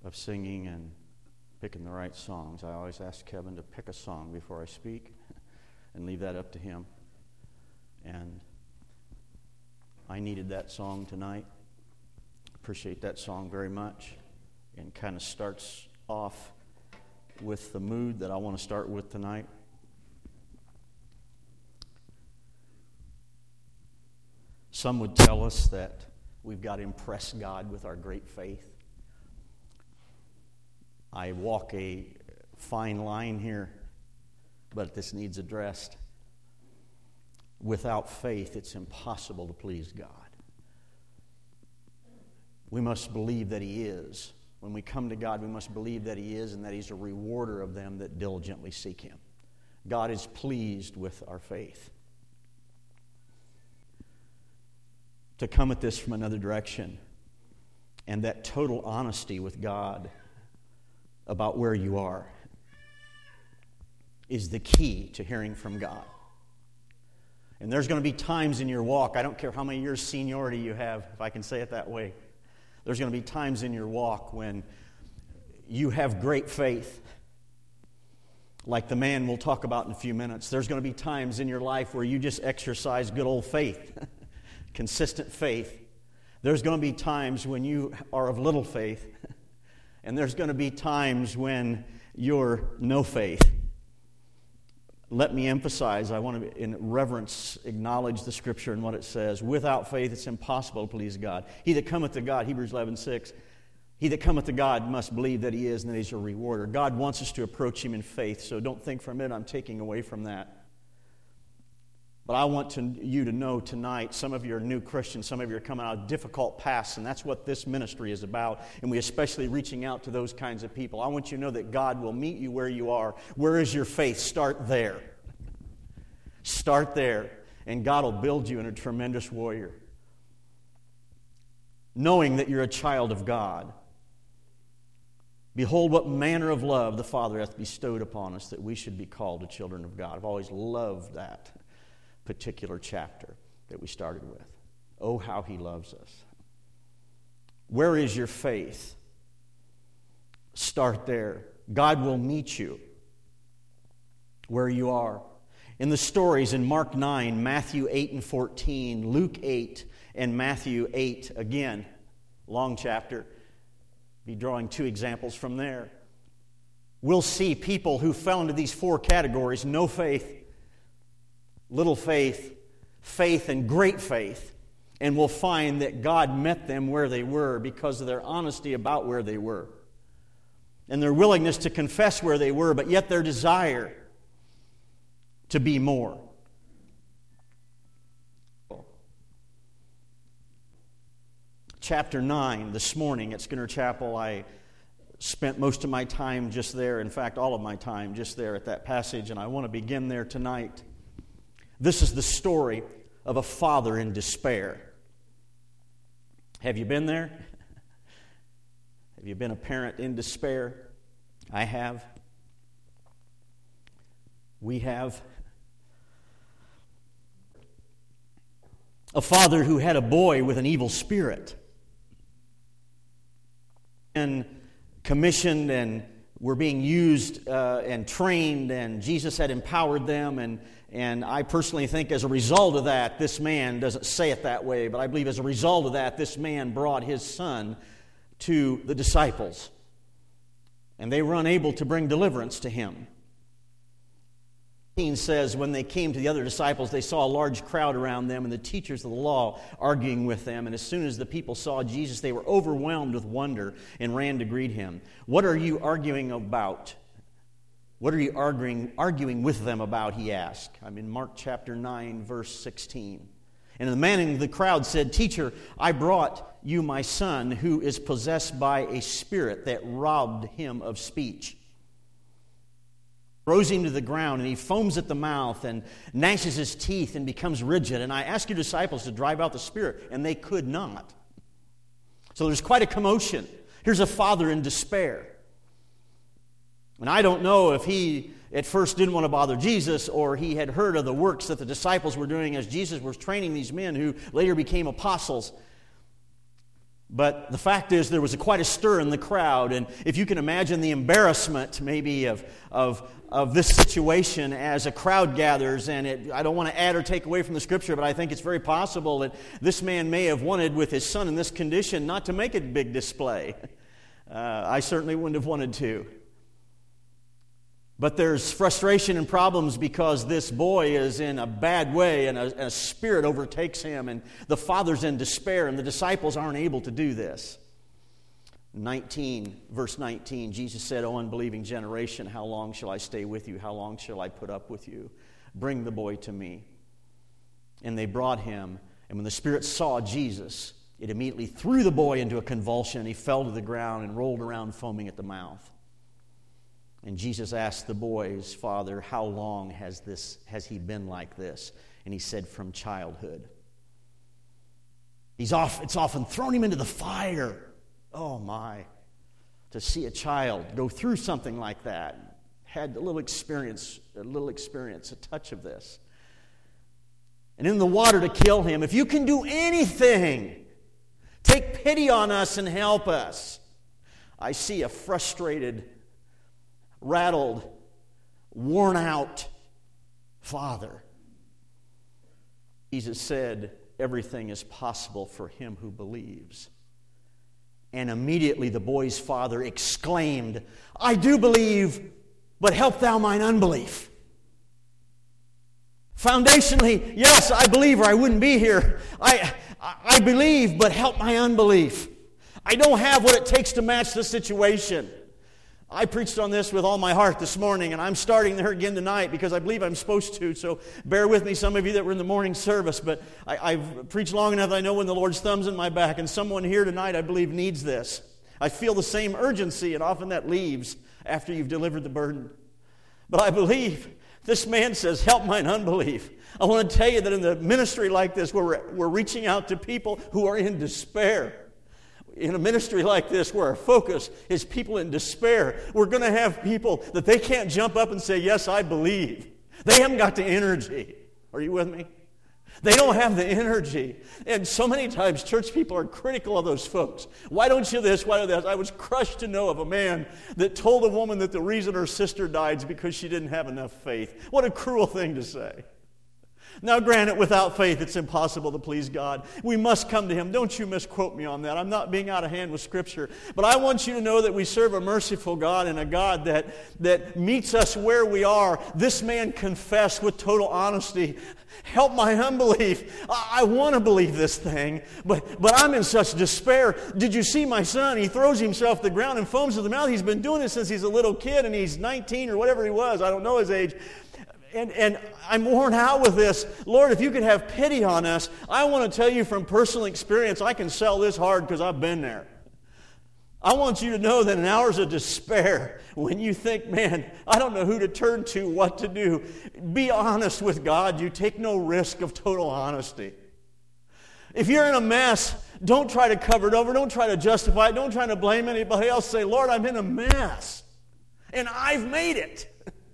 of singing and picking the right songs. I always ask Kevin to pick a song before I speak and leave that up to him. And I needed that song tonight. Appreciate that song very much. And kind of starts off with the mood that I want to start with tonight. Some would tell us that we've got to impress God with our great faith. I walk a fine line here, but this needs addressed. Without faith, it's impossible to please God. We must believe that He is. When we come to God, we must believe that He is and that He's a rewarder of them that diligently seek Him. God is pleased with our faith. To come at this from another direction, and that total honesty with God about where you are is the key to hearing from God. And there's going to be times in your walk, I don't care how many years seniority you have, if I can say it that way, there's going to be times in your walk when you have great faith, like the man we'll talk about in a few minutes. There's going to be times in your life where you just exercise good old faith, consistent faith. There's going to be times when you are of little faith, and there's going to be times when you're no faith. Let me emphasize, I want to, in reverence, acknowledge the Scripture and what it says. Without faith, it's impossible to please God. He that cometh to God, Hebrews 11:6, he that cometh to God must believe that He is and that He's a rewarder. God wants us to approach Him in faith, so don't think for a minute I'm taking away from that. But I want you to know tonight, some of you are new Christians, some of you are coming out of difficult pasts, and that's what this ministry is about, and we especially reaching out to those kinds of people. I want you to know that God will meet you where you are. Where is your faith? Start there. Start there, and God will build you in a tremendous warrior. Knowing that you're a child of God. Behold, what manner of love the Father hath bestowed upon us, that we should be called the children of God. I've always loved that particular chapter that we started with. Oh, how He loves us. Where is your faith? Start there. God will meet you where you are. In the stories in Mark 9, Matthew 8 and 14, Luke 8, and Matthew 8, again, long chapter, be drawing two examples from there. We'll see people who fell into these four categories: no faith, little faith, faith, and great faith. And we'll find that God met them where they were because of their honesty about where they were. And their willingness to confess where they were, but yet their desire to be more. Chapter 9, this morning at Skinner Chapel, I spent most of my time just there. In fact, all of my time just there at that passage, and I want to begin there tonight. This is the story of a father in despair. Have you been there? Have you been a parent in despair? I have. We have. A father who had a boy with an evil spirit. And commissioned and were being used and trained, and Jesus had empowered them, and I personally think as a result of that, this man, doesn't say it that way, but I believe as a result of that, this man brought his son to the disciples. And they were unable to bring deliverance to him. Says when they came to the other disciples, they saw a large crowd around them and the teachers of the law arguing with them. And as soon as the people saw Jesus, they were overwhelmed with wonder and ran to greet him. What are you arguing about? What are you arguing with them about, he asked. I'm in Mark chapter 9, verse 16. And the man in the crowd said, Teacher, I brought you my son who is possessed by a spirit that robbed him of speech. Throws him to the ground, and he foams at the mouth and gnashes his teeth and becomes rigid. And I asked your disciples to drive out the spirit, and they could not. So there's quite a commotion. Here's a father in despair. And I don't know if he at first didn't want to bother Jesus, or he had heard of the works that the disciples were doing as Jesus was training these men who later became apostles. But the fact is, there was quite a stir in the crowd, and if you can imagine the embarrassment maybe of this situation as a crowd gathers, and I don't want to add or take away from the Scripture, but I think it's very possible that this man may have wanted, with his son in this condition, not to make a big display. I certainly wouldn't have wanted to. But there's frustration and problems because this boy is in a bad way, and a spirit overtakes him, and the father's in despair, and the disciples aren't able to do this. Verse 19, Jesus said, "O unbelieving generation, how long shall I stay with you? How long shall I put up with you? Bring the boy to me." And they brought him, and when the spirit saw Jesus, it immediately threw the boy into a convulsion, and he fell to the ground and rolled around foaming at the mouth. And Jesus asked the boy's father, "How long has he been like this?" And he said, "From childhood." It's often thrown him into the fire. Oh my, to see a child go through something like that. Had a little experience, a touch of this. And in the water to kill him. If you can do anything, take pity on us and help us. I see a frustrated, rattled, worn out father. Jesus said, "Everything is possible for him who believes." And immediately the boy's father exclaimed, "I do believe, but help thou mine unbelief." Foundationally, yes, I believe or I wouldn't be here. I believe, but help my unbelief. I don't have what it takes to match the situation. I preached on this with all my heart this morning, and I'm starting there again tonight because I believe I'm supposed to, so bear with me, some of you that were in the morning service, but I've preached long enough that I know when the Lord's thumb's in my back, and someone here tonight, I believe, needs this. I feel the same urgency, and often that leaves after you've delivered the burden. But I believe this man says, "Help mine unbelief." I want to tell you that in the ministry like this, where we're reaching out to people who are in despair, in a ministry like this where our focus is people in despair, we're going to have people that they can't jump up and say, "Yes, I believe." They haven't got the energy. Are you with me? They don't have the energy. And so many times church people are critical of those folks. "Why don't you this? Why don't you that?" I was crushed to know of a man that told a woman that the reason her sister died is because she didn't have enough faith. What a cruel thing to say. Now, granted, without faith, it's impossible to please God. We must come to Him. Don't you misquote me on that. I'm not being out of hand with Scripture. But I want you to know that we serve a merciful God and a God that meets us where we are. This man confessed with total honesty, "Help my unbelief. I want to believe this thing, but I'm in such despair. Did you see my son? He throws himself to the ground and foams at the mouth. He's been doing this since he's a little kid, and he's 19 or whatever he was. I don't know his age. And I'm worn out with this. Lord, if you could have pity on us." I want to tell you from personal experience, I can sell this hard because I've been there. I want you to know that in hours of despair, when you think, "Man, I don't know who to turn to, what to do," be honest with God. You take no risk of total honesty. If you're in a mess, don't try to cover it over. Don't try to justify it. Don't try to blame anybody else. Say, "Lord, I'm in a mess, and I've made it."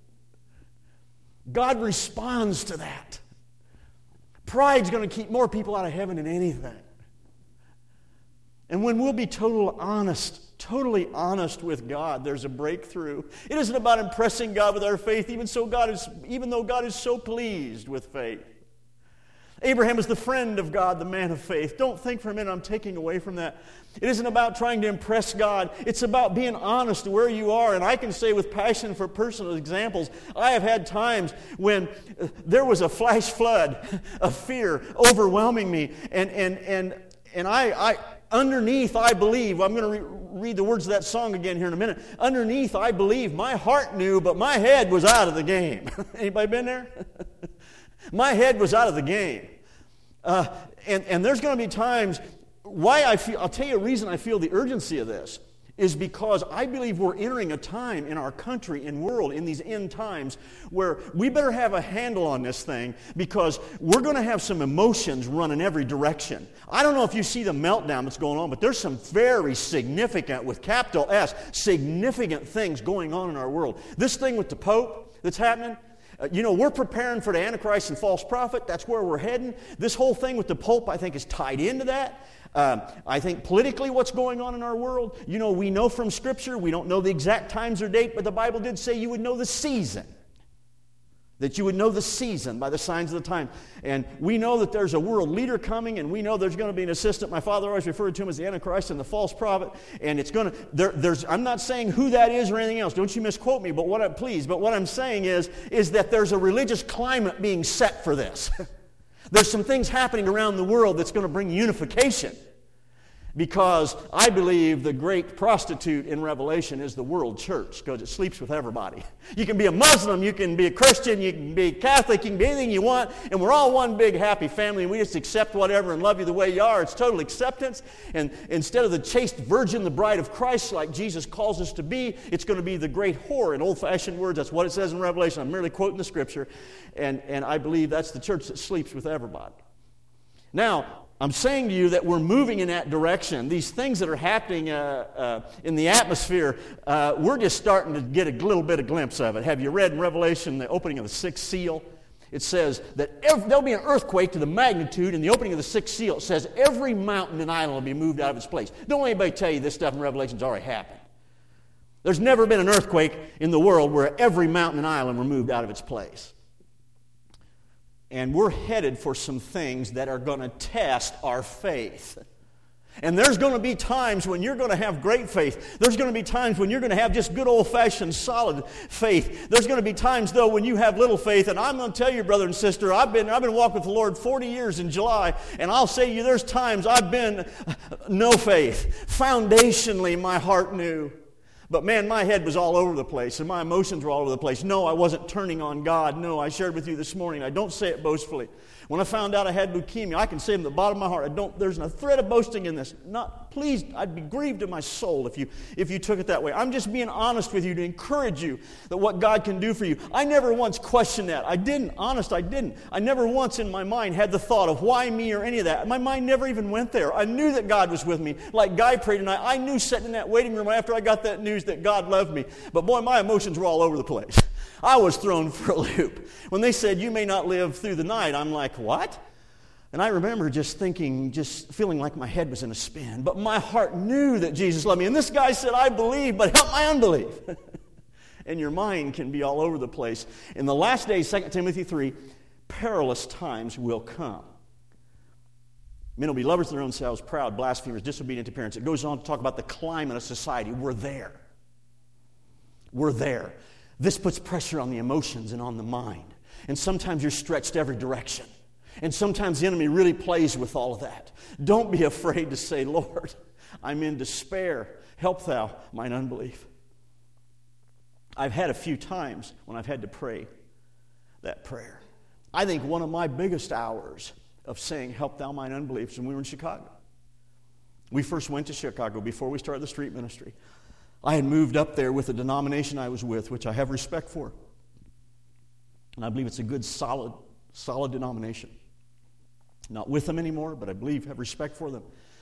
God responds to that. Pride's going to keep more people out of heaven than anything. And when we'll be totally honest with God, there's a breakthrough. It isn't about impressing God with our faith, even though God is so pleased with faith. Abraham was the friend of God, the man of faith. Don't think for a minute I'm taking away from that. It isn't about trying to impress God. It's about being honest where you are. And I can say with passion for personal examples, I have had times when there was a flash flood of fear overwhelming me. And I underneath, I believe, I'm going to read the words of that song again here in a minute. Underneath, I believe, my heart knew, but my head was out of the game. Anybody been there? My head was out of the game. And there's going to be times I'll tell you a reason I feel the urgency of this is because I believe we're entering a time in our country and world in these end times where we better have a handle on this thing because we're going to have some emotions run in every direction. I don't know if you see the meltdown that's going on, but there's some very significant, with capital S, significant things going on in our world. This thing with the Pope that's happening, we're preparing for the Antichrist and false prophet. That's where we're heading. This whole thing with the Pope, I think, is tied into that. I think politically what's going on in our world, we know from Scripture, we don't know the exact times or date, but the Bible did say you would know the season. That you would know the season by the signs of the time. And we know that there's a world leader coming, and we know there's going to be an assistant. My father always referred to him as the Antichrist and the false prophet. And it's going to, I'm not saying who that is or anything else. Don't you misquote me, but what I'm saying is that there's a religious climate being set for this. There's some things happening around the world that's going to bring unification. Because I believe the great prostitute in Revelation is the world church, because it sleeps with everybody. You can be a Muslim, you can be a Christian, you can be Catholic, you can be anything you want, and we're all one big happy family, and we just accept whatever and love you the way you are. It's total acceptance. And instead of the chaste virgin, the bride of Christ, like Jesus calls us to be, it's going to be the great whore in old-fashioned words. That's what it says in Revelation. I'm merely quoting the Scripture. And I believe that's the church that sleeps with everybody. Now, I'm saying to you that we're moving in that direction. These things that are happening in the atmosphere, we're just starting to get a little bit of glimpse of it. Have you read in Revelation the opening of the sixth seal? It says that there'll be an earthquake to the magnitude in the opening of the sixth seal. It says every mountain and island will be moved out of its place. Don't anybody tell you this stuff in Revelation's already happened. There's never been an earthquake in the world where every mountain and island were moved out of its place. And we're headed for some things that are going to test our faith. And there's going to be times when you're going to have great faith. There's going to be times when you're going to have just good old-fashioned solid faith. There's going to be times, though, when you have little faith. And I'm going to tell you, brother and sister, I've been walking with the Lord 40 years in July, and I'll say to you, there's times I've been no faith. Foundationally, my heart knew. But man, my head was all over the place, and my emotions were all over the place. No, I wasn't turning on God. No, I shared with you this morning. I don't say it boastfully. When I found out I had leukemia, I can say it from the bottom of my heart. There's no thread of boasting in this. Please, I'd be grieved in my soul if you took it that way. I'm just being honest with you to encourage you that what God can do for you. I never once questioned that. I didn't. Honest, I didn't. I never once in my mind had the thought of why me or any of that. My mind never even went there. I knew that God was with me. Like Guy prayed tonight, I knew sitting in that waiting room after I got that news that God loved me. But boy, my emotions were all over the place. I was thrown for a loop. When they said, you may not live through the night, I'm like, what? And I remember just thinking, just feeling like my head was in a spin. But my heart knew that Jesus loved me. And this guy said, I believe, but help my unbelief. And your mind can be all over the place. In the last days, 2 Timothy 3, perilous times will come. Men will be lovers of their own selves, proud, blasphemers, disobedient to parents. It goes on to talk about the climate of society. We're there. We're there. This puts pressure on the emotions and on the mind. And sometimes you're stretched every direction. And sometimes the enemy really plays with all of that. Don't be afraid to say, Lord, I'm in despair. Help thou mine unbelief. I've had a few times when I've had to pray that prayer. I think one of my biggest hours of saying, help thou mine unbelief, is when we were in Chicago. We first went to Chicago before we started the street ministry. I had moved up there with the denomination I was with, which I have respect for. And I believe it's a good, solid denomination. Not with them anymore, but I have respect for them.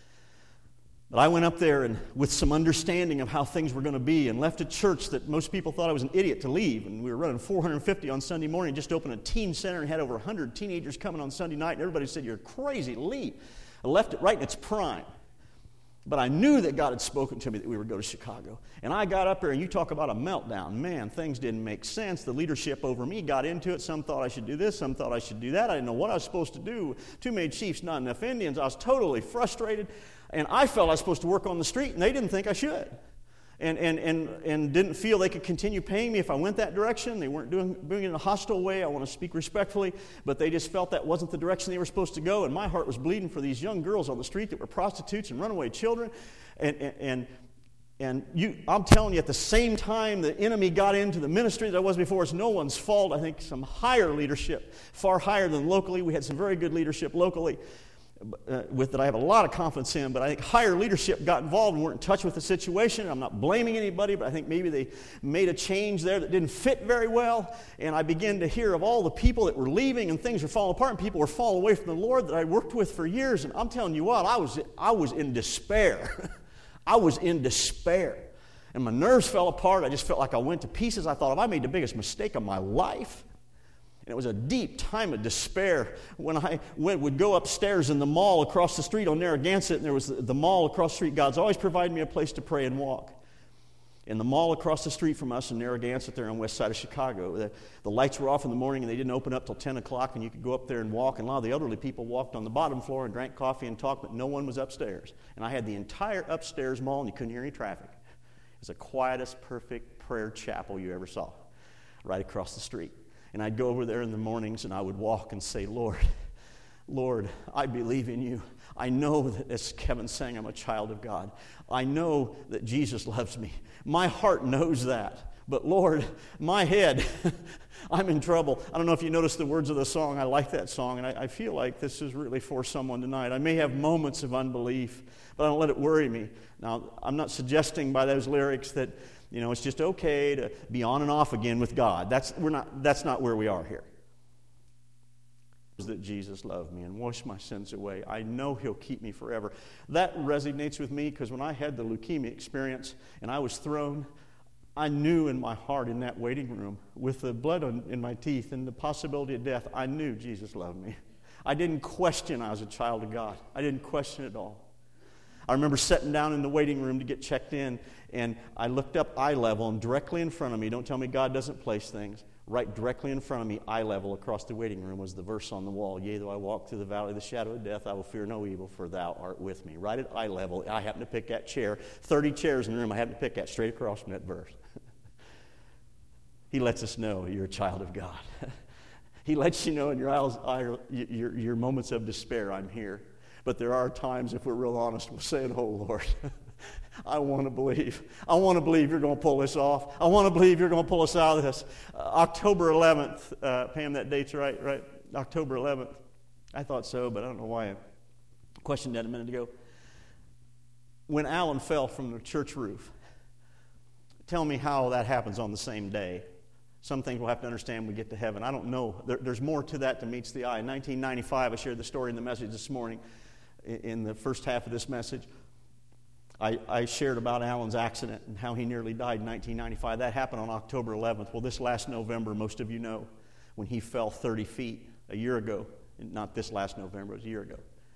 But I went up there and with some understanding of how things were going to be, and left a church that most people thought I was an idiot to leave. And we were running 450 on Sunday morning, just opened a teen center and had over 100 teenagers coming on Sunday night, and everybody said, you're crazy, leave. I left it right in its prime. But I knew that God had spoken to me that we would go to Chicago. And I got up there, and you talk about a meltdown. Man, things didn't make sense. The leadership over me got into it. Some thought I should do this. Some thought I should do that. I didn't know what I was supposed to do. Too many chiefs, not enough Indians. I was totally frustrated. And I felt I was supposed to work on the street, and they didn't think I should. And didn't feel they could continue paying me if I went that direction. They weren't doing it in a hostile way. I want to speak respectfully, but they just felt that wasn't the direction they were supposed to go. And my heart was bleeding for these young girls on the street that were prostitutes and runaway children. I'm telling you, at the same time the enemy got into the ministry that I was before, it's no one's fault. I think some higher leadership, far higher than locally. We had some very good leadership locally. With that I have a lot of confidence in, but I think higher leadership got involved and weren't in touch with the situation. I'm not blaming anybody, but I think maybe they made a change there that didn't fit very well, and I began to hear of all the people that were leaving and things were falling apart and people were falling away from the Lord that I worked with for years, and I'm telling you what, I was in despair. I was in despair, and my nerves fell apart. I just felt like I went to pieces. I thought, have I made the biggest mistake of my life? And it was a deep time of despair when I would go upstairs in the mall across the street on Narragansett, and there was the mall across the street. God's always provided me a place to pray and walk. In the mall across the street from us in Narragansett, there on the west side of Chicago, the lights were off in the morning, and they didn't open up till 10 o'clock, and you could go up there and walk. And a lot of the elderly people walked on the bottom floor and drank coffee and talked, but no one was upstairs. And I had the entire upstairs mall, and you couldn't hear any traffic. It was the quietest, perfect prayer chapel you ever saw, right across the street. And I'd go over there in the mornings, and I would walk and say, Lord, I believe in you. I know that, as Kevin's saying, I'm a child of God. I know that Jesus loves me. My heart knows that. But Lord, my head, I'm in trouble. I don't know if you noticed the words of the song. I like that song, and I feel like this is really for someone tonight. I may have moments of unbelief, but I don't let it worry me. Now, I'm not suggesting by those lyrics that, it's just okay to be on and off again with God. That's not where we are here. That Jesus loved me and washed my sins away. I know He'll keep me forever. That resonates with me because when I had the leukemia experience and I was thrown, I knew in my heart in that waiting room with the blood in my teeth and the possibility of death, I knew Jesus loved me. I didn't question I was a child of God. I didn't question it at all. I remember sitting down in the waiting room to get checked in, and I looked up eye level, and directly in front of me, don't tell me God doesn't place things, right directly in front of me, eye level across the waiting room was the verse on the wall, yea, though I walk through the valley of the shadow of death, I will fear no evil, for thou art with me. Right at eye level, I happened to pick that chair. 30 chairs in the room, I happened to pick that straight across from that verse. He lets us know you're a child of God. He lets you know in your moments of despair, I'm here. But there are times, if we're real honest, we're saying, oh, Lord, I want to believe. I want to believe you're going to pull this off. I want to believe you're going to pull us out of this. October 11th, Pam, that date's right? October 11th. I thought so, but I don't know why I questioned that a minute ago. When Alan fell from the church roof, tell me how that happens on the same day. Some things we'll have to understand when we get to heaven. I don't know. There's more to that than meets the eye. In 1995, I shared the story in the message this morning, in the first half of this message. I shared about Alan's accident and how he nearly died in 1995. That happened on October 11th. Well, this last November, most of you know, when he fell 30 feet a year ago. Not this last November, it was a year ago.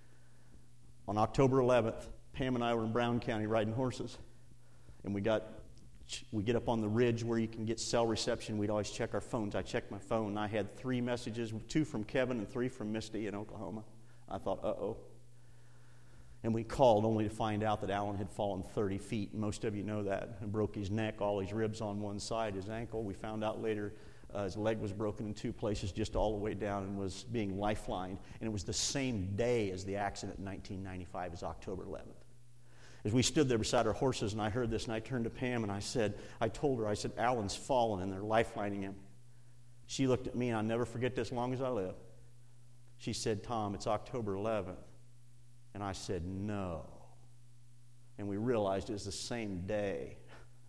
On October 11th, Pam and I were in Brown County riding horses. And we get up on the ridge where you can get cell reception. We'd always check our phones. I checked my phone. I had 3 messages, 2 from Kevin and 3 from Misty in Oklahoma. I thought, uh-oh. And we called only to find out that Alan had fallen 30 feet. Most of you know that. And broke his neck, all his ribs on one side, his ankle. We found out later his leg was broken in 2 places just all the way down and was being lifelined. And it was the same day as the accident in 1995 as October 11th. As we stood there beside our horses and I heard this and I turned to Pam and I told her, Alan's fallen and they're lifelining him. She looked at me and I'll never forget this as long as I live. She said, Tom, it's October 11th. And I said, no. And we realized it was the same day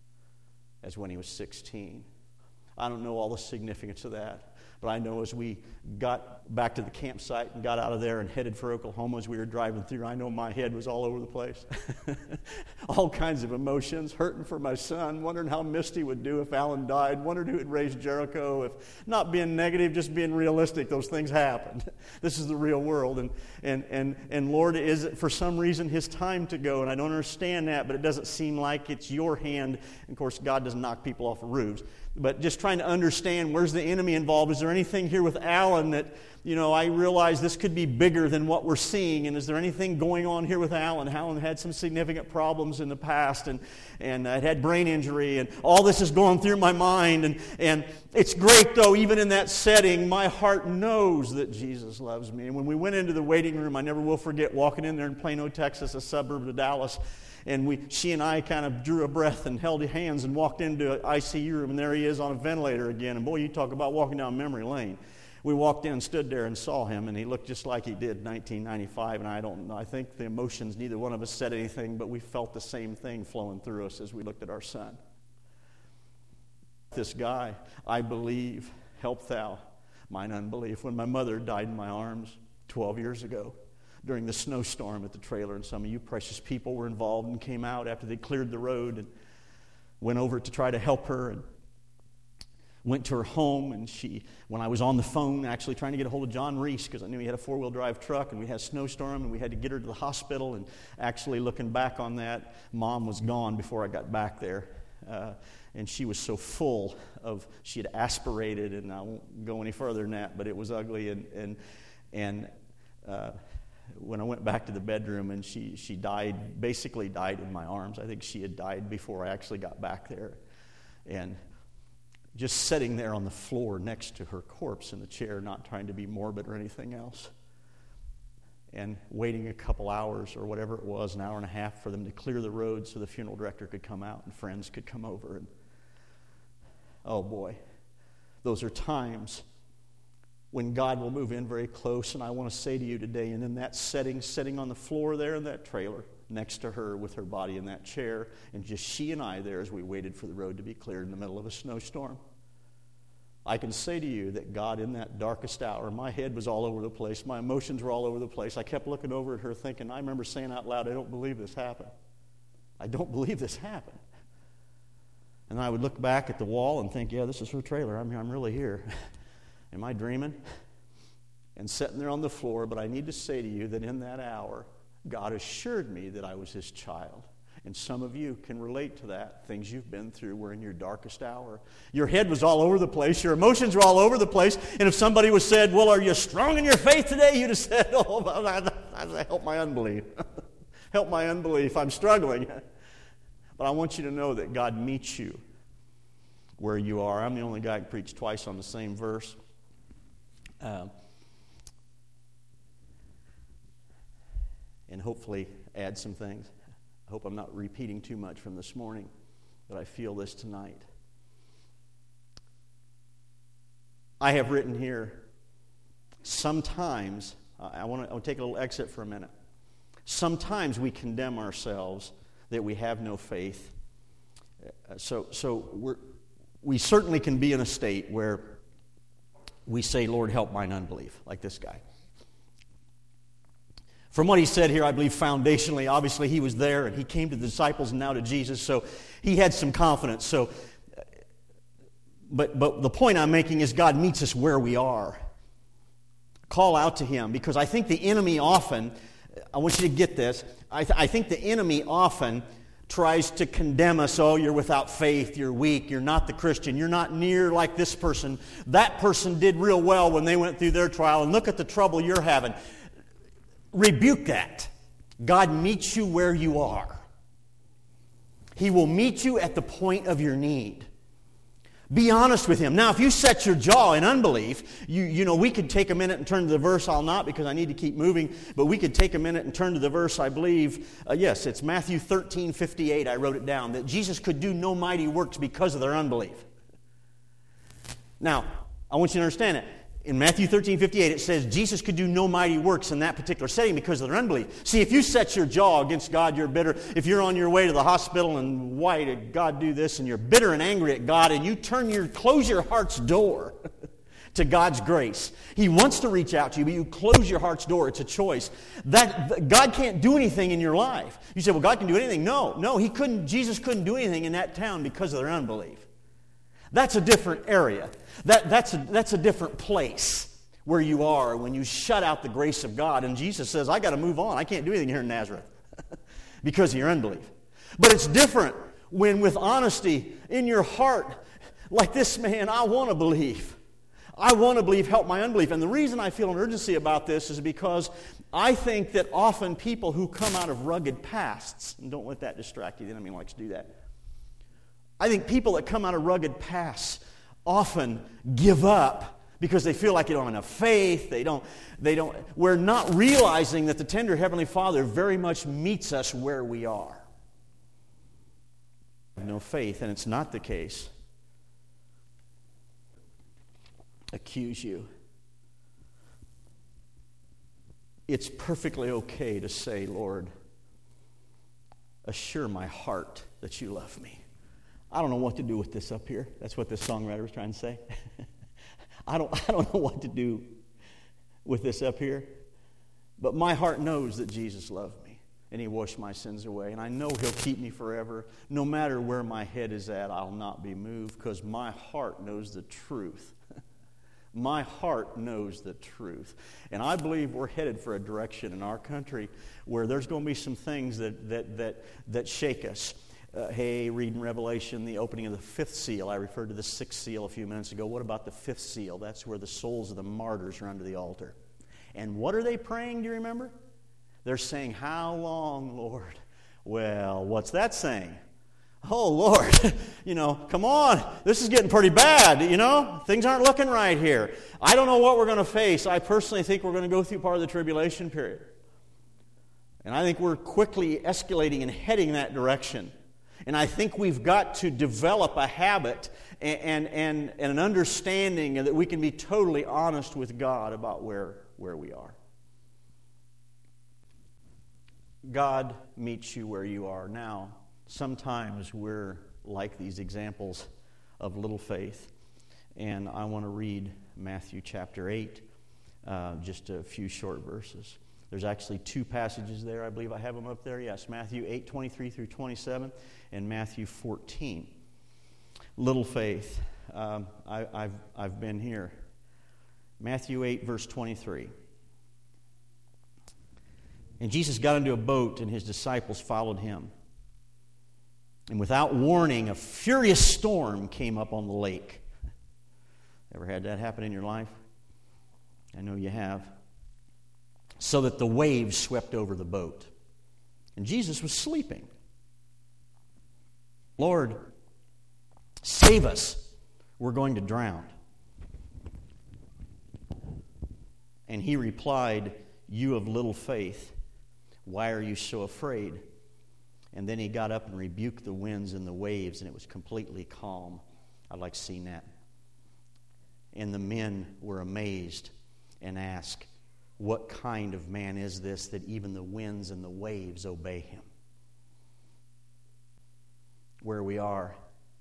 as when he was 16. I don't know all the significance of that. But I know as we got back to the campsite and got out of there and headed for Oklahoma as we were driving through, I know my head was all over the place. All kinds of emotions, hurting for my son, wondering how Misty would do if Alan died, wondering who had raised Jericho. If not being negative, just being realistic, those things happened. This is the real world. And Lord, is it for some reason His time to go? And I don't understand that, but it doesn't seem like it's your hand. And of course, God doesn't knock people off of roofs. But just trying to understand, where's the enemy involved? Is there anything here with Alan that, I realize this could be bigger than what we're seeing? And is there anything going on here with Alan? Alan had some significant problems in the past and had brain injury. And all this is going through my mind. And it's great, though, even in that setting, my heart knows that Jesus loves me. And when we went into the waiting room, I never will forget walking in there in Plano, Texas, a suburb of Dallas. And she and I kind of drew a breath and held hands and walked into an ICU room, and there he is on a ventilator again. And boy, you talk about walking down memory lane. We walked in and stood there and saw him, and he looked just like he did in 1995. And I don't know, I think the emotions, neither one of us said anything, but we felt the same thing flowing through us as we looked at our son. This guy, I believe, help thou mine unbelief. When my mother died in my arms 12 years ago, during the snowstorm at the trailer, and some of you precious people were involved and came out after they cleared the road and went over to try to help her. And went to her home, and when I was on the phone actually trying to get a hold of John Reese, because I knew he had a four-wheel drive truck, and we had a snowstorm, and we had to get her to the hospital, and actually looking back on that, Mom was gone before I got back there. And she was so full of, she had aspirated, and I won't go any further than that, but it was ugly, and when I went back to the bedroom, and she died, basically died in my arms. I think she had died before I actually got back there. And just sitting there on the floor next to her corpse in the chair, not trying to be morbid or anything else, and waiting a couple hours or whatever it was, an hour and a half, for them to clear the road so the funeral director could come out and friends could come over. And oh boy, those are times when God will move in very close. And I want to say to you today, and in that setting, sitting on the floor there in that trailer, next to her with her body in that chair, and just she and I there as we waited for the road to be cleared in the middle of a snowstorm, I can say to you that God, in that darkest hour, my head was all over the place, my emotions were all over the place. I kept looking over at her thinking, I remember saying out loud, I don't believe this happened. I don't believe this happened. And I would look back at the wall and think, yeah, this is her trailer. I'm really here. Am I dreaming? And sitting there on the floor, but I need to say to you that in that hour, God assured me that I was His child. And some of you can relate to that. Things you've been through were in your darkest hour. Your head was all over the place. Your emotions were all over the place. And if somebody was said, well, are you strong in your faith today? You'd have said, oh, help my unbelief. Help my unbelief. I'm struggling. But I want you to know that God meets you where you are. I'm the only guy who preached twice on the same verse. And hopefully add some things. I hope I'm not repeating too much from this morning, but I feel this tonight. I have written here, sometimes, I want to take a little exit for a minute. Sometimes we condemn ourselves that we have no faith. So we certainly can be in a state where we say, Lord, help mine unbelief, like this guy. From what he said here, I believe foundationally, obviously he was there and he came to the disciples and now to Jesus, so he had some confidence. But the point I'm making is God meets us where we are. Call out to Him, because I think the enemy often, I want you to get this, I think the enemy often tries to condemn us. Oh, you're without faith, you're weak, you're not the Christian, you're not near like this person. That person did real well when they went through their trial, and look at the trouble you're having. Rebuke that. God meets you where you are. He will meet you at the point of your need. Be honest with Him. Now, if you set your jaw in unbelief, you know, we could take a minute and turn to the verse. I'll not, because I need to keep moving, but we could take a minute and turn to the verse, I believe. Yes, it's Matthew 13:58. I wrote it down, that Jesus could do no mighty works because of their unbelief. Now, I want you to understand it. In Matthew 13:58, it says Jesus could do no mighty works in that particular setting because of their unbelief. See, if you set your jaw against God, you're bitter. If you're on your way to the hospital and why did God do this, and you're bitter and angry at God, and you close your heart's door to God's grace. He wants to reach out to you, but you close your heart's door. It's a choice. God can't do anything in your life. You say, well, God can do anything. No, He couldn't. Jesus couldn't do anything in that town because of their unbelief. That's a different area. That's a different place where you are when you shut out the grace of God. And Jesus says, I got to move on. I can't do anything here in Nazareth because of your unbelief. But it's different when, with honesty in your heart, like this man, I want to believe. I want to believe, help my unbelief. And the reason I feel an urgency about this is because I think that often people who come out of rugged pasts, and don't let that distract you, the enemy likes to do that. I think people that come out of rugged pasts often give up because they feel like they don't have enough faith. We're not realizing that the tender Heavenly Father very much meets us where we are. No faith, and it's not the case. Accuse you. It's perfectly okay to say, Lord, assure my heart that you love me. I don't know what to do with this up here. That's what this songwriter was trying to say. I don't know what to do with this up here. But my heart knows that Jesus loved me. and He washed my sins away. And I know He'll keep me forever. No matter where my head is at, I'll not be moved because my heart knows the truth. My heart knows the truth. And I believe we're headed for a direction in our country where there's going to be some things that shake us. Reading Revelation, the opening of the fifth seal. I referred to the sixth seal a few minutes ago. What about the fifth seal? That's where the souls of the martyrs are under the altar. And what are they praying, do you remember? They're saying, "How long, Lord?" Well, what's that saying? Oh, Lord, come on. This is getting pretty bad, Things aren't looking right here. I don't know what we're going to face. I personally think we're going to go through part of the tribulation period. And I think we're quickly escalating and heading that direction. And I think we've got to develop a habit and an understanding that we can be totally honest with God about where we are. God meets you where you are now. Sometimes we're like these examples of little faith. And I want to read Matthew chapter 8, just a few short verses. There's actually two passages there. I believe I have them up there. Yes, Matthew 8, 23 through 27, and Matthew 14. Little faith. I've been here. Matthew 8, verse 23. And Jesus got into a boat, and His disciples followed Him. And without warning, a furious storm came up on the lake. Ever had that happen in your life? I know you have. So that the waves swept over the boat. And Jesus was sleeping. "Lord, save us. We're going to drown." And He replied, "You of little faith, why are you so afraid?" And then He got up and rebuked the winds and the waves, and it was completely calm. I'd like to see that. And the men were amazed and asked, "What kind of man is this that even the winds and the waves obey Him?" Where we are,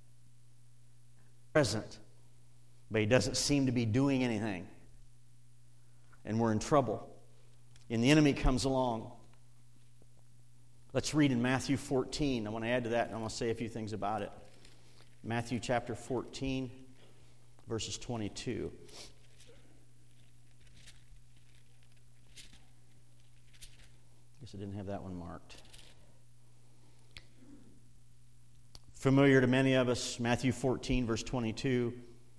present, but He doesn't seem to be doing anything. And we're in trouble. And the enemy comes along. Let's read in Matthew 14. I want to add to that, and I want to say a few things about it. Matthew chapter 14, verses 22. Guess I didn't have that one marked. Familiar to many of us, Matthew 14, verse 22.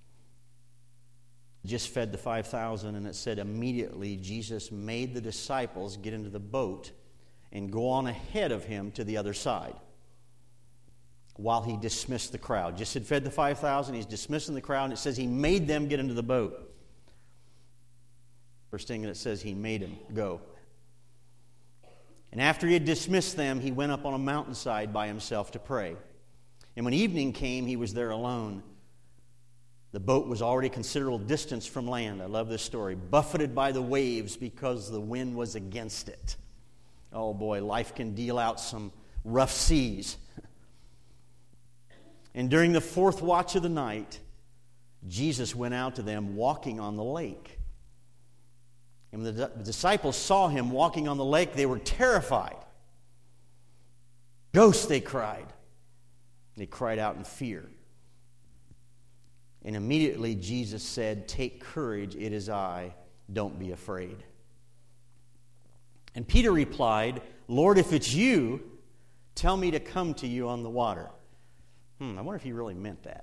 Just fed the 5,000, and it said, immediately Jesus made the disciples get into the boat and go on ahead of Him to the other side while He dismissed the crowd. Just had fed the 5,000, He's dismissing the crowd, and it says He made them get into the boat. First thing that it says, He made them go. And after He had dismissed them, He went up on a mountainside by Himself to pray. And when evening came, He was there alone. The boat was already a considerable distance from land. I love this story. Buffeted by the waves because the wind was against it. Oh boy, life can deal out some rough seas. And during the fourth watch of the night, Jesus went out to them walking on the lake. And when the disciples saw Him walking on the lake, they were terrified. "Ghost," they cried. They cried out in fear. And immediately Jesus said, "Take courage, it is I, don't be afraid." And Peter replied, "Lord, if it's You, tell me to come to You on the water." I wonder if he really meant that.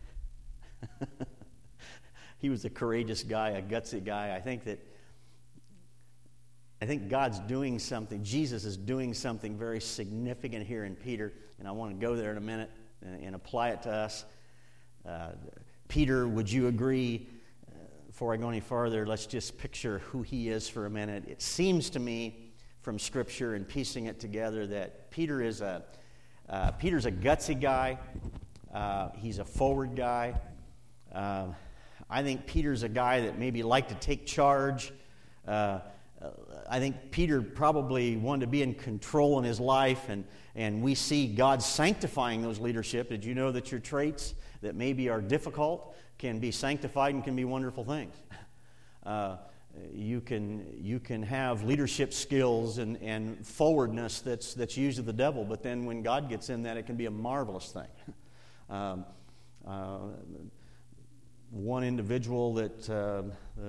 He was a courageous guy, a gutsy guy. I think God's doing something. Jesus is doing something very significant here in Peter, and I want to go there in a minute and apply it to us. Peter, would you agree? Before I go any farther, let's just picture who he is for a minute. It seems to me from Scripture and piecing it together that Peter's a gutsy guy. He's a forward guy. I think Peter's a guy that maybe liked to take charge. I think Peter probably wanted to be in control in his life, and we see God sanctifying those leadership. Did you know that your traits that maybe are difficult can be sanctified and can be wonderful things? You can have leadership skills and forwardness that's used of the devil, but then when God gets in that, it can be a marvelous thing. One individual that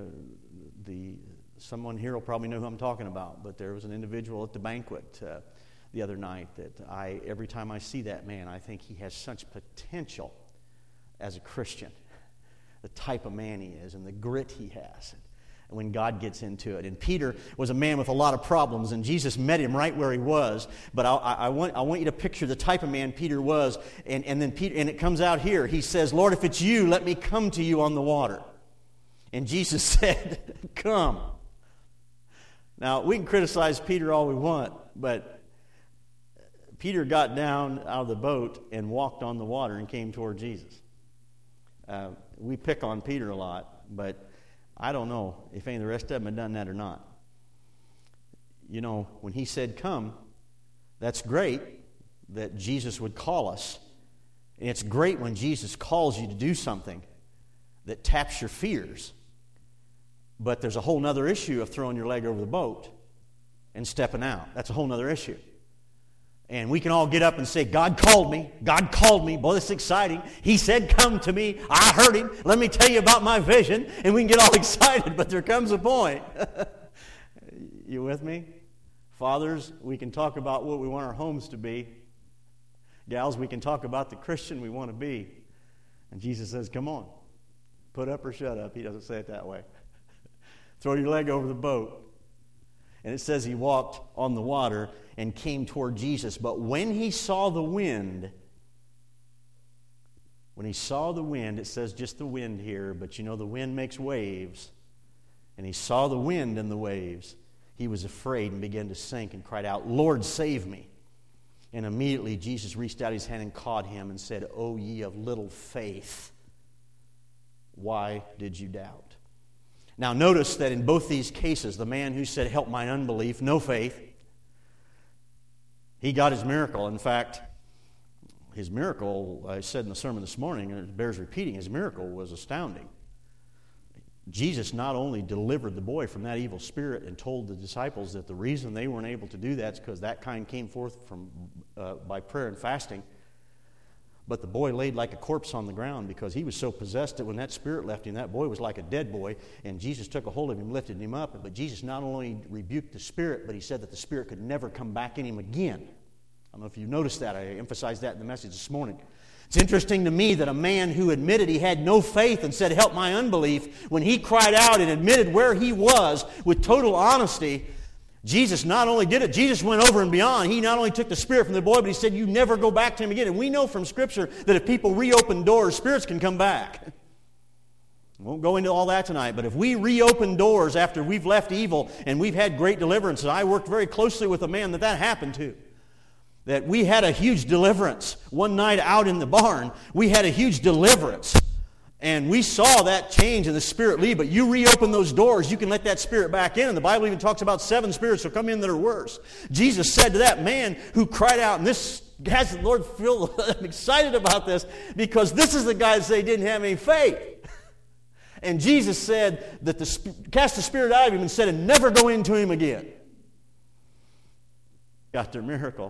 someone here will probably know who I'm talking about, but there was an individual at the banquet the other night that every time I see that man, I think he has such potential as a Christian, the type of man he is and the grit he has when God gets into it. And Peter was a man with a lot of problems, and Jesus met him right where he was. But I want you to picture the type of man Peter was, and then Peter, and it comes out here. He says, "Lord, if it's you, let me come to you on the water." And Jesus said, "Come." Now, we can criticize Peter all we want, but Peter got down out of the boat and walked on the water and came toward Jesus. We pick on Peter a lot, but I don't know if any of the rest of them had done that or not. You know, when he said, "Come," that's great that Jesus would call us. And it's great when Jesus calls you to do something that taps your fears. But there's a whole other issue of throwing your leg over the boat and stepping out. That's a whole other issue. And we can all get up and say, "God called me. God called me." Boy, that's exciting. He said, "Come to me." I heard him. Let me tell you about my vision. And we can get all excited, but there comes a point. You with me? Fathers, we can talk about what we want our homes to be. Gals, we can talk about the Christian we want to be. And Jesus says, "Come on. Put up or shut up." He doesn't say it that way. Throw your leg over the boat. And it says he walked on the water and came toward Jesus. But when he saw the wind, it says just the wind here, but you know the wind makes waves. And he saw the wind and the waves. He was afraid and began to sink and cried out, "Lord, save me." And immediately Jesus reached out his hand and caught him and said, "O ye of little faith, why did you doubt?" Now notice that in both these cases, the man who said, "Help my unbelief," no faith, he got his miracle. In fact, his miracle, I said in the sermon this morning, and it bears repeating, his miracle was astounding. Jesus not only delivered the boy from that evil spirit and told the disciples that the reason they weren't able to do that is because that kind came forth by prayer and fasting, but the boy laid like a corpse on the ground because he was so possessed that when that spirit left him, that boy was like a dead boy, and Jesus took a hold of him, lifted him up. But Jesus not only rebuked the spirit, but he said that the spirit could never come back in him again. I don't know if you noticed that. I emphasized that in the message this morning. It's interesting to me that a man who admitted he had no faith and said, "Help my unbelief," when he cried out and admitted where he was with total honesty, Jesus not only did it, Jesus went over and beyond. He not only took the spirit from the boy, but he said, "You never go back to him again." And we know from Scripture that if people reopen doors, spirits can come back. We won't go into all that tonight, but if we reopen doors after we've left evil and we've had great deliverance, and I worked very closely with a man that happened to, that we had a huge deliverance. One night out in the barn, we had a huge deliverance. And we saw that change in the spirit leave, but you reopen those doors, you can let that spirit back in. And the Bible even talks about 7 spirits will come in that are worse. Jesus said to that man who cried out, and this has the Lord feel, I'm excited about this, because this is the guy that said he didn't have any faith. And Jesus said that cast the spirit out of him and said, "And never go into him again." Got their miracle.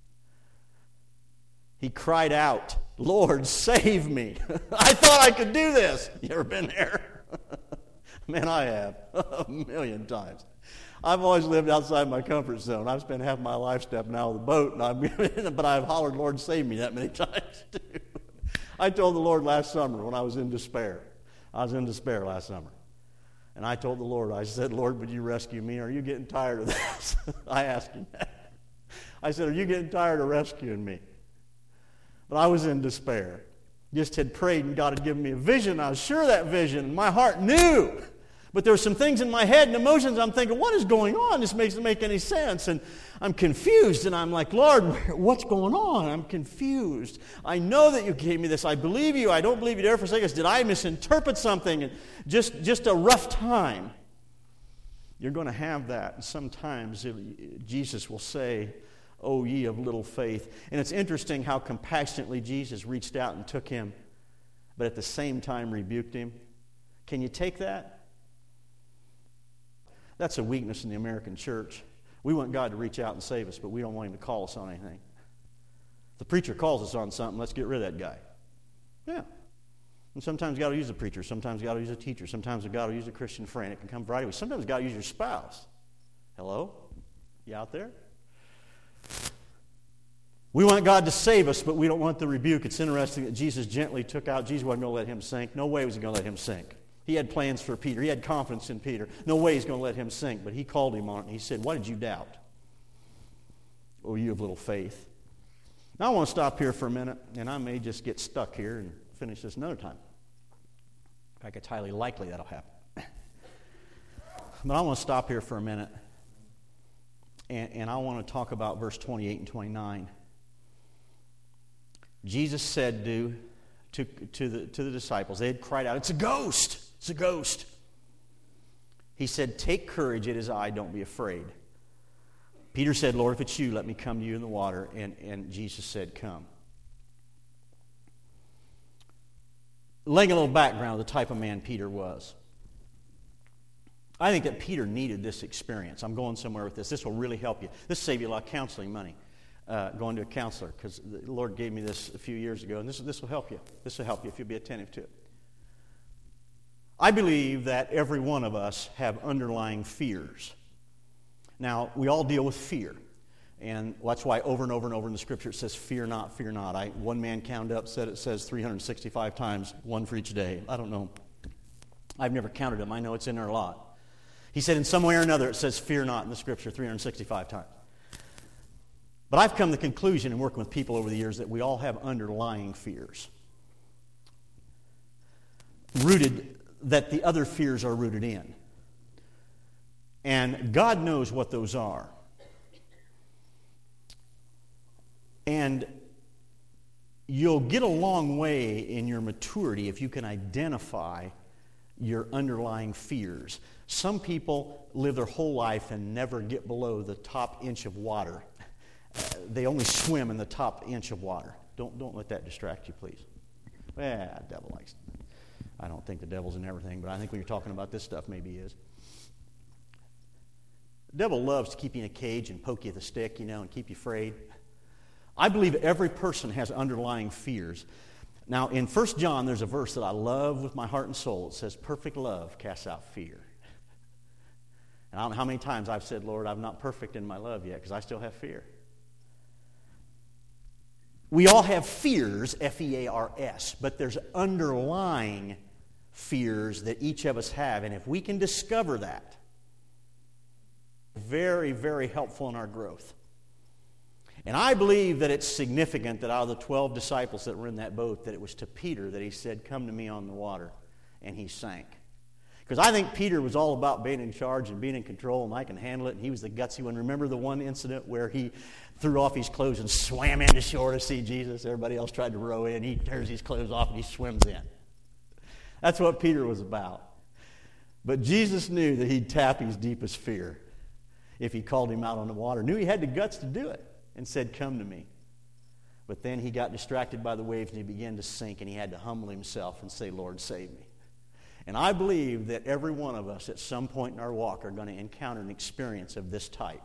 He cried out, "Lord, save me. I thought I could do this." You ever been there? Man, I have. A million times. I've always lived outside my comfort zone. I've spent half my life stepping out of the boat, but I've hollered, "Lord, save me," that many times too. I told the Lord last summer when I was in despair. I was in despair last summer. And I told the Lord, I said, "Lord, would you rescue me? Are you getting tired of this?" I asked him that. I said, "Are you getting tired of rescuing me?" But I was in despair. Just had prayed and God had given me a vision. I was sure of that vision. My heart knew. But there were some things in my head and emotions. I'm thinking, what is going on? This doesn't make any sense. And I'm confused. And I'm like, "Lord, what's going on? I'm confused. I know that you gave me this. I believe you. I don't believe you'd ever forsake us. Did I misinterpret something?" And just a rough time. You're going to have that. And sometimes Jesus will say, "O ye of little faith." And it's interesting how compassionately Jesus reached out and took him, but at the same time rebuked him. Can you take that? That's a weakness in the American church. We want God to reach out and save us, but we don't want Him to call us on anything. If the preacher calls us on something, let's get rid of that guy. Yeah. And sometimes God will use a preacher. Sometimes God will use a teacher. Sometimes God will use a Christian friend. It can come a variety of ways. Sometimes God will use your spouse. Hello? You out there? We want God to save us, but we don't want the rebuke. It's interesting that Jesus gently took out. Jesus wasn't going to let him sink. No way was he going to let him sink. He had plans for Peter. He had confidence in Peter. No way he's going to let him sink. But he called him on it, and he said, "Why did you doubt? Oh, you have little faith." Now I want to stop here for a minute, and I may just get stuck here and finish this another time. In fact, it's highly likely that'll happen. But I want to stop here for a minute, and I want to talk about verse 28 and 29. Jesus said to the disciples, they had cried out, "It's a ghost! It's a ghost!" He said, "Take courage, it is I, don't be afraid." Peter said, "Lord, if it's you, let me come to you in the water." And Jesus said, "Come." Laying a little background of the type of man Peter was. I think that Peter needed this experience. I'm going somewhere with this. This will really help you. This will save you a lot of counseling money, going to a counselor, because the Lord gave me this a few years ago, and this will help you. This will help you if you'll be attentive to it. I believe that every one of us have underlying fears. Now, we all deal with fear, and that's why over and over and over in the Scripture it says, "Fear not, fear not." One man counted up, said it says 365 times, one for each day. I don't know. I've never counted them. I know it's in there a lot. He said in some way or another it says "fear not" in the Scripture 365 times. But I've come to the conclusion in working with people over the years that we all have underlying fears. That the other fears are rooted in. And God knows what those are. And you'll get a long way in your maturity if you can identify your underlying fears. Some people live their whole life and never get below the top inch of water. They only swim in the top inch of water. Don't let that distract you, please. Well, the devil likes it. I don't think the devil's in everything, but I think when you're talking about this stuff, maybe he is. The devil loves to keep you in a cage and poke you with a stick, and keep you afraid. I believe every person has underlying fears. Now, in 1 John, there's a verse that I love with my heart and soul. It says, "Perfect love casts out fear." And I don't know how many times I've said, "Lord, I'm not perfect in my love yet because I still have fear." We all have fears, F-E-A-R-S, but there's underlying fears that each of us have. And if we can discover that, very, very helpful in our growth. And I believe that it's significant that out of the 12 disciples that were in that boat, that it was to Peter that he said, "Come to me on the water," and he sank. Because I think Peter was all about being in charge and being in control, and I can handle it, and he was the gutsy one. Remember the one incident where he threw off his clothes and swam into shore to see Jesus? Everybody else tried to row in. He tears his clothes off and he swims in. That's what Peter was about. But Jesus knew that he'd tap his deepest fear if he called him out on the water. Knew he had the guts to do it and said, "Come to me." But then he got distracted by the waves and he began to sink, and he had to humble himself and say, "Lord, save me." And I believe that every one of us at some point in our walk are going to encounter an experience of this type.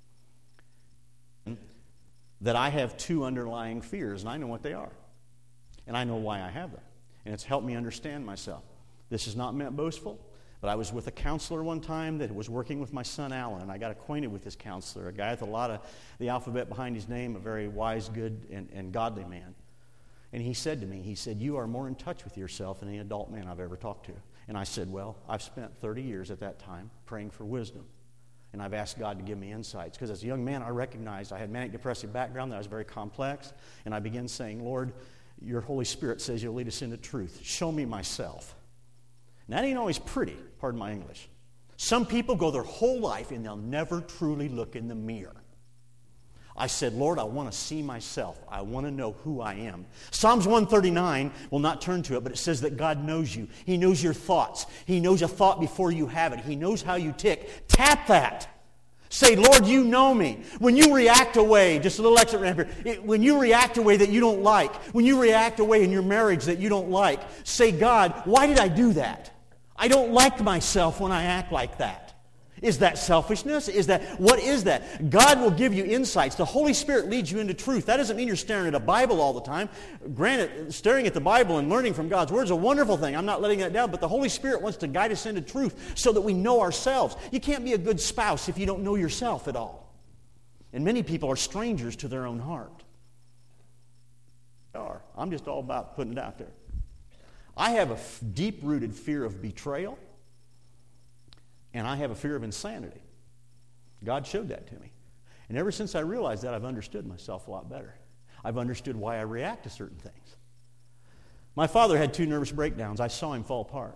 That I have two underlying fears, and I know what they are. And I know why I have them. And it's helped me understand myself. This is not meant boastful, but I was with a counselor one time that was working with my son Alan, and I got acquainted with this counselor, a guy with a lot of the alphabet behind his name, a very wise, good, and godly man. And he said to me, "You are more in touch with yourself than any adult man I've ever talked to." And I said, "Well, I've spent 30 years at that time praying for wisdom. And I've asked God to give me insights." Because as a young man, I recognized I had manic depressive background, that I was very complex. And I began saying, "Lord, your Holy Spirit says you'll lead us into truth. Show me myself." And that ain't always pretty, pardon my English. Some people go their whole life and they'll never truly look in the mirror. I said, "Lord, I want to see myself. I want to know who I am." Psalms 139, will not turn to it, but it says that God knows you. He knows your thoughts. He knows a thought before you have it. He knows how you tick. Tap that. Say, "Lord, you know me." When you react away, just a little extra ramp here, when you react away that you don't like, when you react away in your marriage that you don't like, say, "God, why did I do that? I don't like myself when I act like that." Is that selfishness? What is that? God will give you insights. The Holy Spirit leads you into truth. That doesn't mean you're staring at a Bible all the time. Granted, staring at the Bible and learning from God's Word is a wonderful thing. I'm not letting that down, but the Holy Spirit wants to guide us into truth so that we know ourselves. You can't be a good spouse if you don't know yourself at all. And many people are strangers to their own heart. They are. I'm just all about putting it out there. I have a deep-rooted fear of betrayal. And I have a fear of insanity. God showed that to me. And ever since I realized that, I've understood myself a lot better. I've understood why I react to certain things. My father had 2 nervous breakdowns. I saw him fall apart.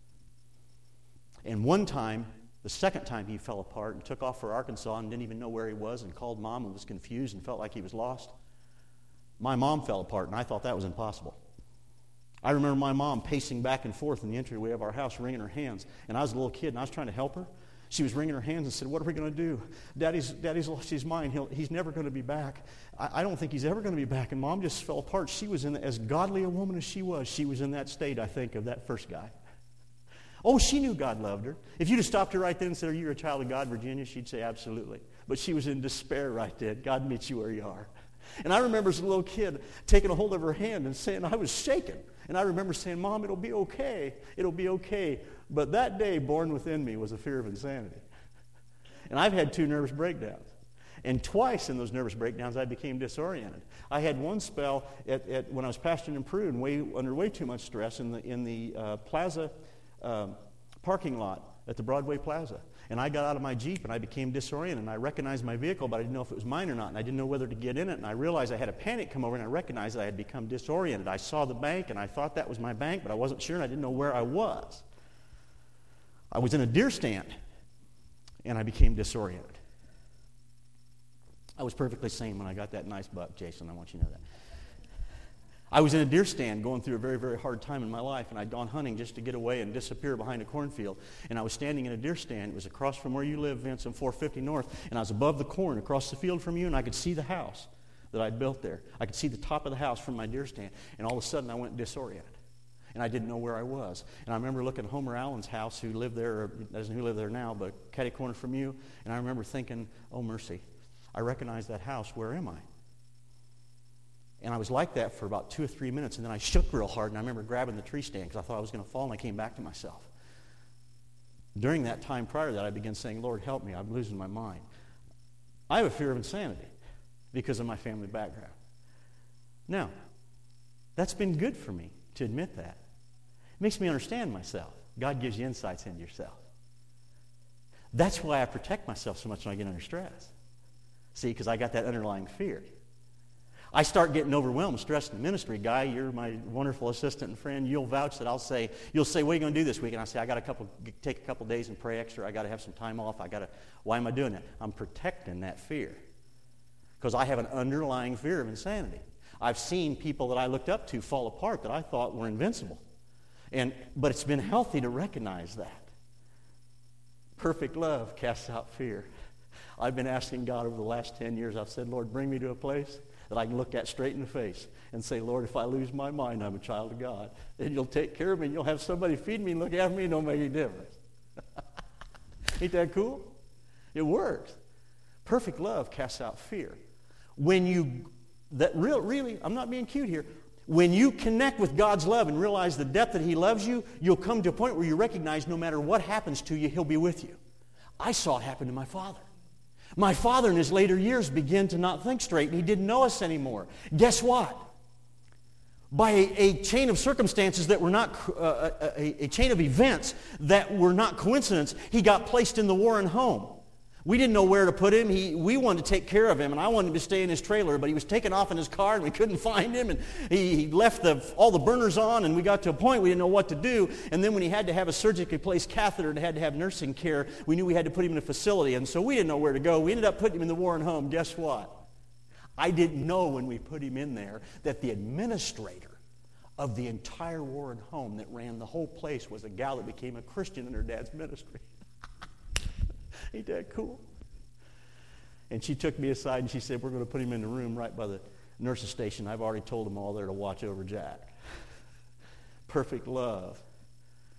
And one time, the second time he fell apart and took off for Arkansas and didn't even know where he was and called Mom and was confused and felt like he was lost. My mom fell apart, and I thought that was impossible. I remember my mom pacing back and forth in the entryway of our house, wringing her hands. And I was a little kid, and I was trying to help her. She was wringing her hands and said, "What are we going to do? Daddy's lost his mind. He's never going to be back. I don't think he's ever going to be back." And Mom just fell apart. She was as godly a woman as she was in that state, I think, of that first guy. Oh, she knew God loved her. If you'd have stopped her right then and said, "Are you a child of God, Virginia?" she'd say, "Absolutely." But she was in despair right then. God meets you where you are. And I remember as a little kid taking a hold of her hand and saying, I was shaking. And I remember saying, "Mom, it'll be okay. It'll be okay." But that day, born within me was a fear of insanity. And I've had 2 nervous breakdowns. And twice in those nervous breakdowns, I became disoriented. I had one spell when I was pastoring in Peru and under way too much stress in the plaza parking lot at the Broadway Plaza. And I got out of my Jeep and I became disoriented. And I recognized my vehicle, but I didn't know if it was mine or not. And I didn't know whether to get in it. And I realized I had a panic come over and I recognized that I had become disoriented. I saw the bank and I thought that was my bank, but I wasn't sure and I didn't know where I was. I was in a deer stand and I became disoriented. I was perfectly sane when I got that nice buck, Jason. I want you to know that. I was in a deer stand going through a very, very hard time in my life, and I'd gone hunting just to get away and disappear behind a cornfield. And I was standing in a deer stand. It was across from where you live, Vince, on 450 North. And I was above the corn across the field from you, and I could see the house that I'd built there. I could see the top of the house from my deer stand. And all of a sudden, I went disoriented. And I didn't know where I was. And I remember looking at Homer Allen's house, who lived there, or doesn't who lived there now, but catty corner from you. And I remember thinking, oh, mercy, I recognize that house. Where am I? And I was like that for about 2 or 3 minutes, and then I shook real hard, and I remember grabbing the tree stand because I thought I was going to fall, and I came back to myself. During that time prior to that, I began saying, "Lord, help me. I'm losing my mind." I have a fear of insanity because of my family background. Now, that's been good for me to admit that. It makes me understand myself. God gives you insights into yourself. That's why I protect myself so much when I get under stress. See, because I got that underlying fear. I start getting overwhelmed, stressed in the ministry. Guy, you're my wonderful assistant and friend. You'll vouch that you'll say, "What are you going to do this week?" And I say, take a couple days and pray extra. I got to have some time off. Why am I doing that? I'm protecting that fear because I have an underlying fear of insanity. I've seen people that I looked up to fall apart that I thought were invincible. But it's been healthy to recognize that. Perfect love casts out fear. I've been asking God over the last 10 years, I've said, "Lord, bring me to a place that I can look at straight in the face and say, Lord, if I lose my mind, I'm a child of God. And you'll take care of me, and you'll have somebody feed me and look after me, and it don't make any difference." Ain't that cool? It works. Perfect love casts out fear. Really, I'm not being cute here. When you connect with God's love and realize the depth that He loves you, you'll come to a point where you recognize no matter what happens to you, He'll be with you. I saw it happen to my father. My father in his later years began to not think straight, and he didn't know us anymore. Guess what? By a chain of circumstances that were not, a chain of events that were not coincidence, he got placed in the Warren home. We didn't know where to put him. We wanted to take care of him, and I wanted him to stay in his trailer, but he was taken off in his car, and we couldn't find him, and he left all the burners on, and we got to a point we didn't know what to do, and then when he had to have a surgically placed catheter and had to have nursing care, we knew we had to put him in a facility, and so we didn't know where to go. We ended up putting him in the Warren home. Guess what? I didn't know when we put him in there that the administrator of the entire Warren home that ran the whole place was a gal that became a Christian in her dad's ministry. Ain't that cool? And she took me aside and she said, "We're going to put him in the room right by the nurse's station. I've already told them all there to watch over Jack." Perfect love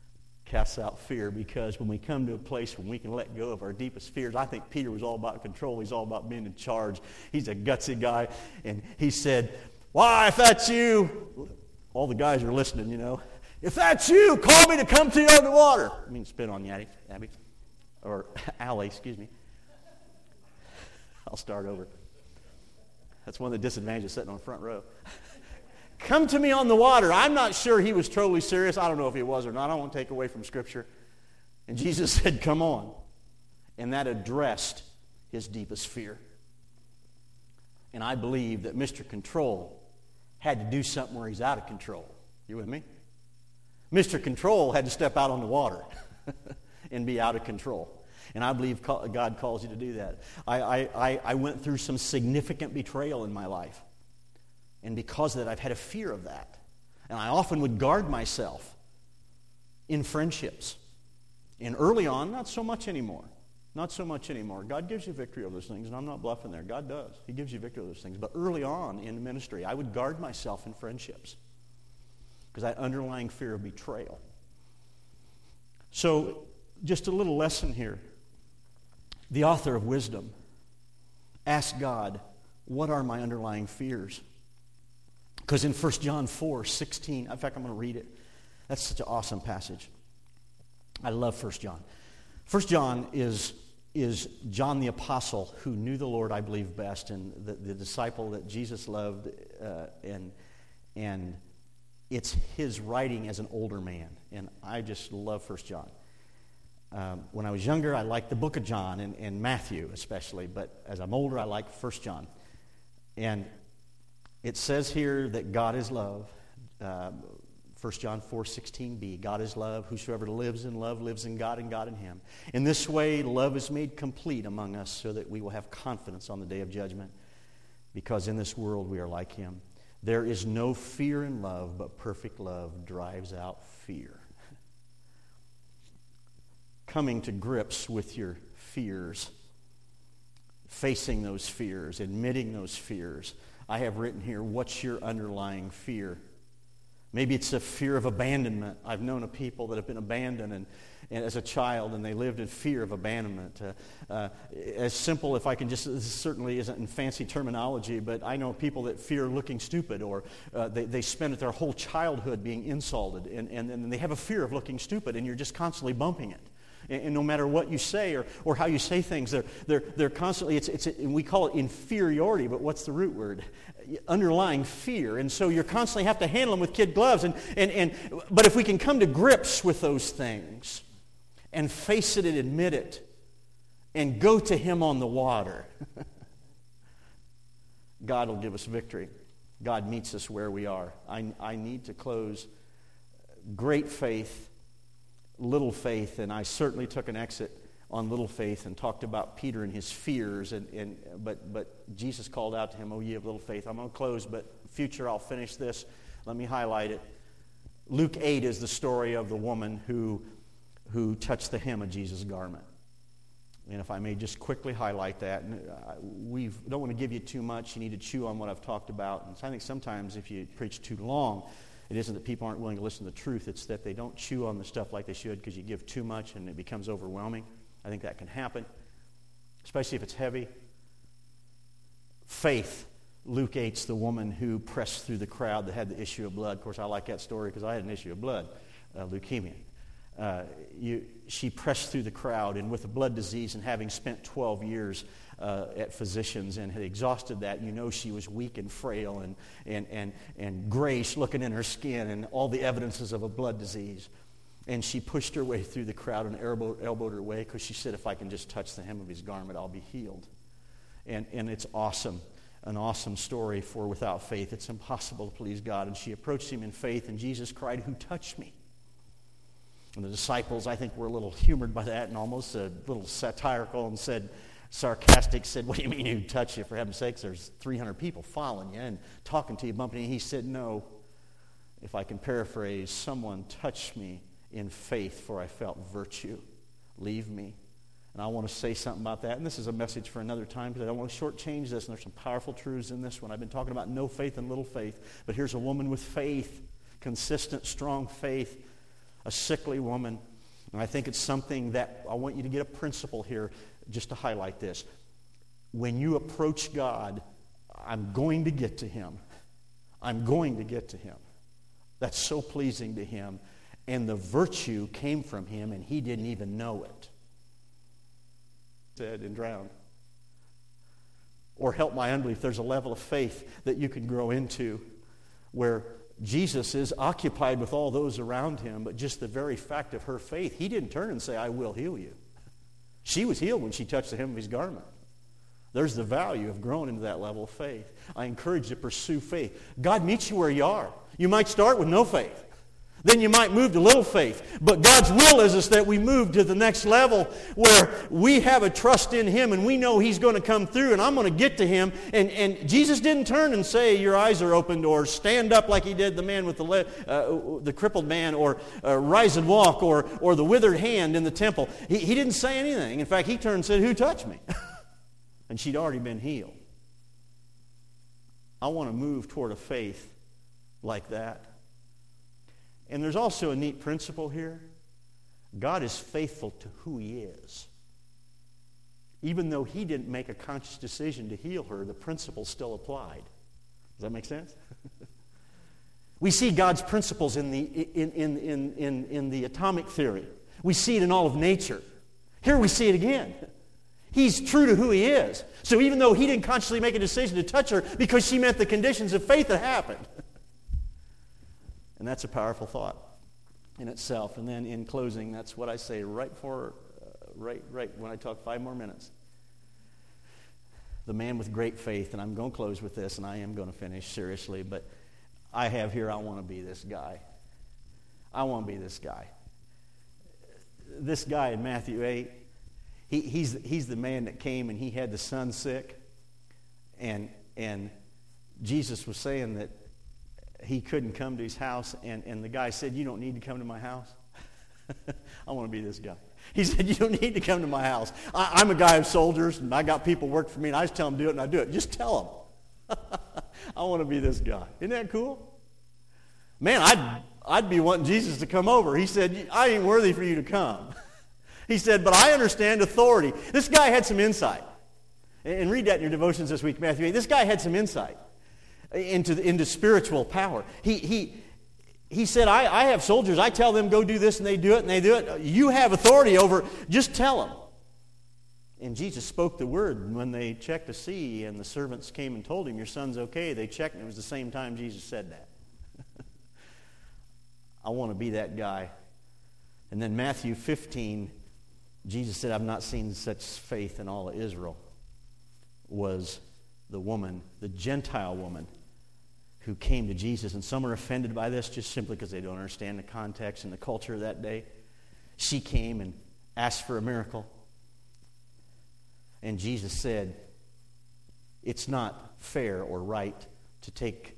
casts out fear, because when we come to a place when we can let go of our deepest fears, I think Peter was all about control. He's all about being in charge. He's a gutsy guy. And he said, "Why, if that's you," all the guys are listening, "if that's you, call me to come to you on the water." I mean, spit on you, Abby. Or Allie, excuse me. I'll start over. That's one of the disadvantages of sitting on the front row. "Come to me on the water." I'm not sure he was totally serious. I don't know if he was or not. I don't want to take away from Scripture. And Jesus said, "Come on." And that addressed his deepest fear. And I believe that Mr. Control had to do something where he's out of control. You with me? Mr. Control had to step out on the water and be out of control. And I believe God calls you to do that. I went through some significant betrayal in my life. And because of that, I've had a fear of that. And I often would guard myself in friendships. And early on, not so much anymore. Not so much anymore. God gives you victory over those things, and I'm not bluffing there. God does. He gives you victory over those things. But early on in ministry, I would guard myself in friendships because I had underlying fear of betrayal. So, just a little lesson here. The author of wisdom asked God, what are my underlying fears? Because in 1 John 4:16, in fact, I'm going to read it. That's such an awesome passage. I love 1 John. 1 John is John the Apostle, who knew the Lord, I believe, best, and the disciple that Jesus loved, and it's his writing as an older man. And I just love 1 John. When I was younger, I liked the book of John and Matthew especially, but as I'm older, I like 1 John. And it says here that God is love. 1 John 4:16b, God is love. Whosoever lives in love lives in God and God in him. In this way, love is made complete among us so that we will have confidence on the day of judgment, because in this world we are like him. There is no fear in love, but perfect love drives out fear. Coming to grips with your fears, facing those fears, admitting those fears. I have written here, what's your underlying fear? Maybe it's a fear of abandonment. I've known of people that have been abandoned and as a child, and they lived in fear of abandonment. As simple, if I can just, this certainly isn't in fancy terminology, but I know people that fear looking stupid, or they spend their whole childhood being insulted, and they have a fear of looking stupid, and you're just constantly bumping it. And no matter what you say or how you say things, they're constantly, and we call it inferiority, but what's the root word? Underlying fear. And so you constantly have to handle them with kid gloves. But if we can come to grips with those things and face it and admit it and go to him on the water, God will give us victory. God meets us where we are. I need to close. Great faith, little faith, and I certainly took an exit on little faith and talked about Peter and his fears, but Jesus called out to him, "Oh, ye of little faith." I'm going to close, but future I'll finish this. Let me highlight it. Luke 8 is the story of the woman who touched the hem of Jesus' garment. And if I may just quickly highlight that, we don't want to give you too much. You need to chew on what I've talked about. And so I think sometimes if you preach too long, it isn't that people aren't willing to listen to the truth. It's that they don't chew on the stuff like they should because you give too much and it becomes overwhelming. I think that can happen, especially if it's heavy. Faith. Luke 8's the woman who pressed through the crowd that had the issue of blood. Of course, I like that story because I had an issue of blood, leukemia. She pressed through the crowd, and with a blood disease and having spent 12 years at physicians and had exhausted that, she was weak and frail and grayish looking in her skin and all the evidences of a blood disease. And she pushed her way through the crowd and elbowed her way because she said, if I can just touch the hem of his garment, I'll be healed. And it's awesome, an awesome story for without faith. It's impossible to please God. And she approached him in faith, and Jesus cried, "Who touched me?" And the disciples, I think, were a little humored by that and almost a little satirical and sarcastic, said, "What do you mean who touched you? For heaven's sakes, there's 300 people following you and talking to you, bumping you." He said, "No, if I can paraphrase, someone touched me in faith, for I felt virtue leave me." And I want to say something about that. And this is a message for another time because I don't want to shortchange this. And there's some powerful truths in this one. I've been talking about no faith and little faith. But here's a woman with faith, consistent, strong faith, a sickly woman. And I think it's something that I want you to get a principle here just to highlight this. When you approach God, I'm going to get to Him. I'm going to get to Him. That's so pleasing to Him. And the virtue came from Him, and He didn't even know it. Said and drowned. Or help my unbelief. There's a level of faith that you can grow into where Jesus is occupied with all those around Him, but just the very fact of her faith, He didn't turn and say, I will heal you. She was healed when she touched the hem of His garment. There's the value of growing into that level of faith. I encourage you to pursue faith. God meets you where you are. You might start with no faith. Then you might move to little faith. But God's will is that we move to the next level where we have a trust in Him and we know He's going to come through and I'm going to get to Him. And Jesus didn't turn and say, your eyes are opened, or stand up like He did the man with the crippled man, or rise and walk, or the withered hand in the temple. He didn't say anything. In fact, He turned and said, who touched me? And she'd already been healed. I want to move toward a faith like that. And there's also a neat principle here. God is faithful to who He is. Even though He didn't make a conscious decision to heal her, the principle still applied. Does that make sense? We see God's principles in the atomic theory. We see it in all of nature. Here we see it again. He's true to who He is. So even though He didn't consciously make a decision to touch her because she met the conditions of faith that happened. And that's a powerful thought in itself. And then in closing, that's what I say right when I talk 5 more minutes. The man with great faith, and I'm going to close with this, and I am going to finish seriously, but I have here, I want to be this guy. I want to be this guy. This guy in Matthew 8, he's the man that came and he had the son sick, and Jesus was saying that he couldn't come to his house, and the guy said, you don't need to come to my house. I want to be this guy. He said, you don't need to come to my house. I'm a guy of soldiers, and I got people work for me, and I just tell them do it, and I do it. Just tell them. I want to be this guy. Isn't that cool? Man, I'd be wanting Jesus to come over. He said, I ain't worthy for you to come. He said, but I understand authority. This guy had some insight. And read that in your devotions this week, Matthew 8. This guy had some insight into spiritual power. He said, I have soldiers. I tell them go do this, and they do it. You have authority over, just tell them. And Jesus spoke the word, and when they checked to see, and the servants came and told him, your son's okay, they checked, and it was the same time Jesus said that. I want to be that guy. And then Matthew 15, Jesus said, I've not seen such faith in all of Israel, was the woman, the Gentile woman, who came to Jesus. And some are offended by this just simply because they don't understand the context and the culture of that day. She came and asked for a miracle. And Jesus said, it's not fair or right to take...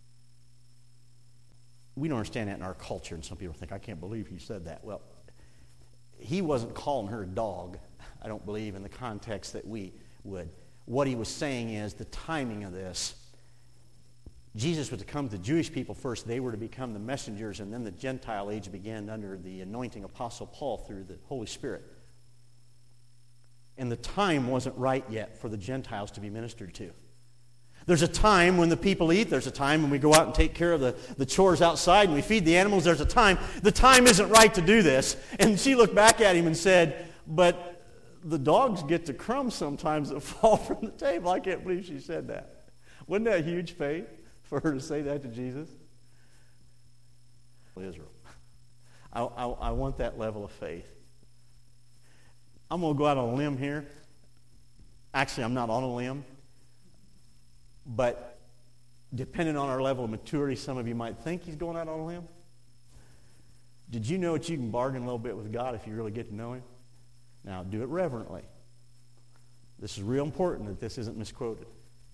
We don't understand that in our culture, and some people think, I can't believe he said that. Well, he wasn't calling her a dog, I don't believe, in the context that we would. What he was saying is the timing of this. Jesus was to come to the Jewish people first. They were to become the messengers, and then the Gentile age began under the anointing Apostle Paul through the Holy Spirit. And the time wasn't right yet for the Gentiles to be ministered to. There's a time when the people eat. There's a time when we go out and take care of the chores outside and we feed the animals. There's a time. The time isn't right to do this. And she looked back at him and said, but the dogs get the crumbs sometimes that fall from the table. I can't believe she said that. Wasn't that huge faith for her to say that to Jesus? Israel. I want that level of faith. I'm going to go out on a limb here. Actually, I'm not on a limb. But depending on our level of maturity, some of you might think he's going out on a limb. Did you know that you can bargain a little bit with God if you really get to know him? Now, do it reverently. This is real important that this isn't misquoted.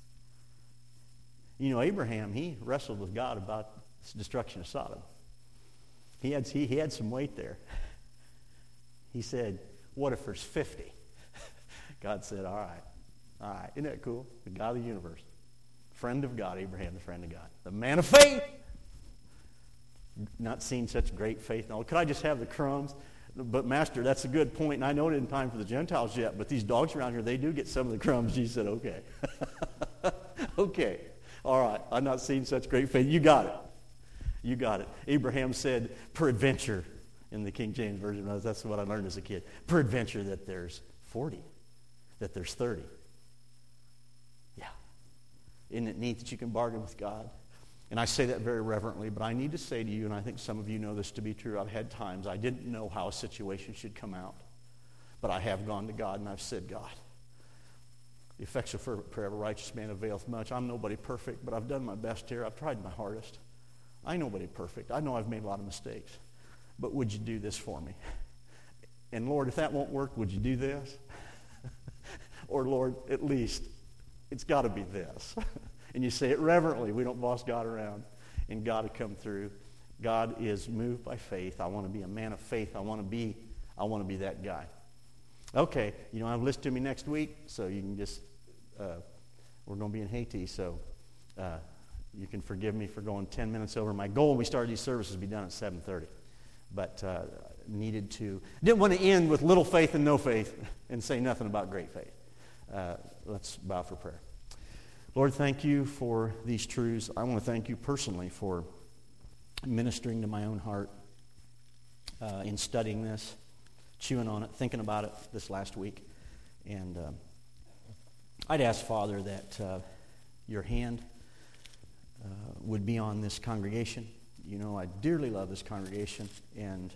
You know, Abraham, he wrestled with God about the destruction of Sodom. He had some weight there. He said, what if there's 50? God said, all right. Isn't that cool? The God of the universe. Friend of God, Abraham, the friend of God. The man of faith. Not seen such great faith. Now, could I just have the crumbs? But Master, that's a good point, and I know it isn't time for the Gentiles yet, but these dogs around here, they do get some of the crumbs. Jesus said, okay. Okay. All right. I'm not seeing such great faith. You got it. You got it. Abraham said, peradventure, in the King James Version. That's what I learned as a kid. Peradventure that there's 40, that there's 30. Yeah. Isn't it neat that you can bargain with God? And I say that very reverently, but I need to say to you, and I think some of you know this to be true, I've had times I didn't know how a situation should come out, but I have gone to God and I've said, God, the effectual fervent prayer of a righteous man availeth much. I'm nobody perfect, but I've done my best here. I've tried my hardest. I ain't nobody perfect. I know I've made a lot of mistakes, but would you do this for me? And Lord, if that won't work, would you do this? Or Lord, at least, it's got to be this. And you say it reverently. We don't boss God around. And God will come through. God is moved by faith. I want to be a man of faith. I want to be that guy. Okay, you don't have a list to me next week, so you can just, we're going to be in Haiti, so you can forgive me for going 10 minutes over. My goal when we started these services would be done at 7:30. But didn't want to end with little faith and no faith and say nothing about great faith. Let's bow for prayer. Lord, thank you for these truths. I want to thank you personally for ministering to my own heart in studying this, chewing on it, thinking about it this last week. And I'd ask, Father, that your hand would be on this congregation. You know, I dearly love this congregation. And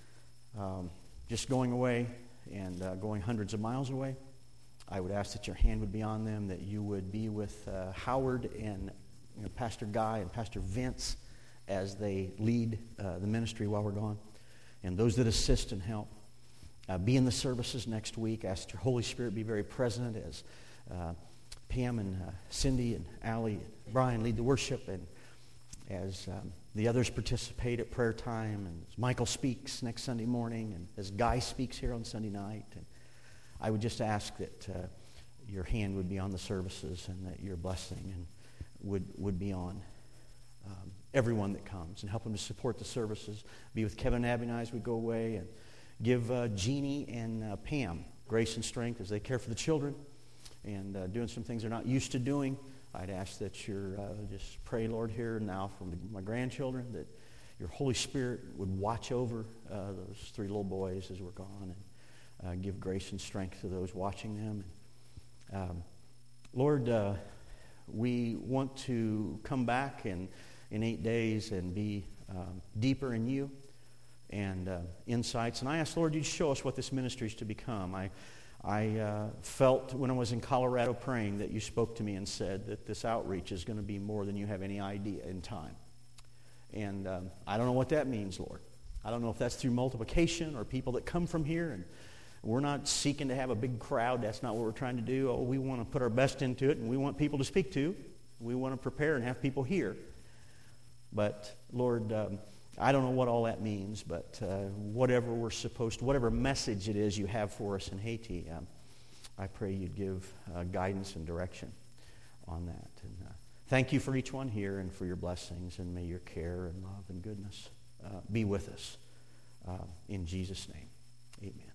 just going away and going hundreds of miles away, I would ask that your hand would be on them, that you would be with Howard and Pastor Guy and Pastor Vince as they lead the ministry while we're gone, and those that assist and help. Be in the services next week. Ask your Holy Spirit be very present as Pam and Cindy and Allie and Brian lead the worship, and as the others participate at prayer time, and as Michael speaks next Sunday morning, and as Guy speaks here on Sunday night. And I would just ask that your hand would be on the services and that your blessing and would be on everyone that comes, and help them to support the services. Be with Kevin and Abby and I as we go away, and give Jeannie and Pam grace and strength as they care for the children and doing some things they're not used to doing. I'd ask that you're just pray, Lord, here now for my grandchildren, that your Holy Spirit would watch over those three little boys as we're gone, and give grace and strength to those watching them. Lord, we want to come back in 8 days and be deeper in you and insights. And I ask, Lord, you'd show us what this ministry is to become. I felt when I was in Colorado praying that you spoke to me and said that this outreach is going to be more than you have any idea in time. And I don't know what that means, Lord. I don't know if that's through multiplication or people that come from here. And we're not seeking to have a big crowd. That's not what we're trying to do. Oh, we want to put our best into it, and we want people to speak to. We want to prepare and have people hear. But, Lord, I don't know what all that means, but whatever we're supposed to, whatever message it is you have for us in Haiti, I pray you'd give guidance and direction on that. And thank you for each one here and for your blessings, and may your care and love and goodness be with us. In Jesus' name, amen.